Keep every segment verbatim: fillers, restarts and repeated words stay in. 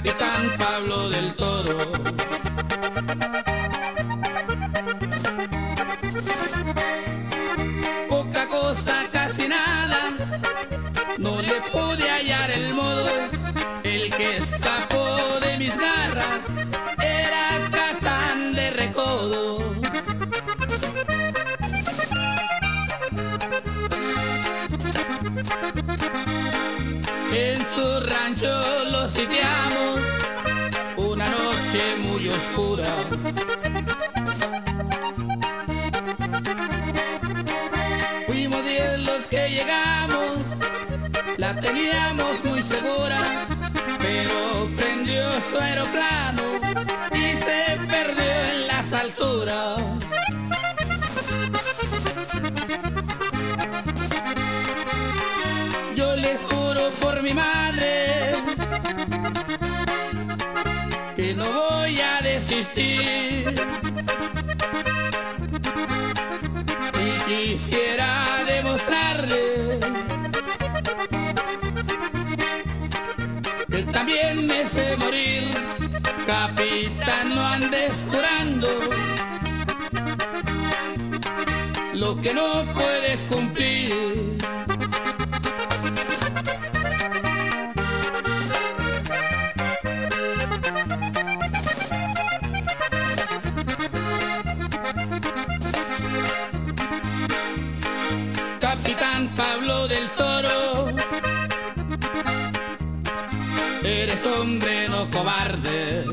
Capitán Pablo del Toro. Poca cosa, casi nada, no le pude hallar el modo. El que escapó de mis garras era Catán de Recodo. En su rancho lo sitiamos una noche muy oscura. Fuimos diez los que llegamos, la teníamos muy segura, pero prendió su aeroplano y se perdió en las alturas. Yo les juro por mi madre que no voy a desistir. Y quisiera demostrarle que también me sé morir. Capitán, no andes jurando lo que no puedes cumplir. Capitán Pablo del Toro, eres hombre no cobarde.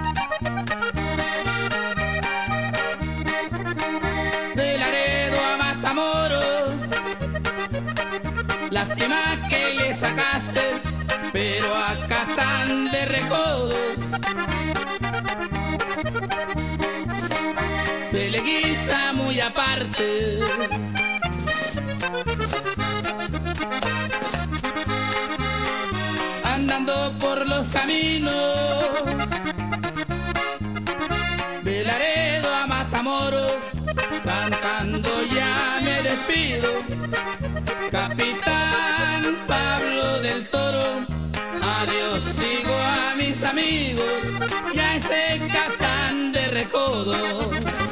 De Laredo a Matamoros, lástima que le sacaste, pero a Catán de Recodo se le guisa muy aparte. Andando por los caminos de Laredo a Matamoros, cantando ya me despido. Capitán Pablo del Toro, adiós digo a mis amigos, ya ese Catán de Recodo.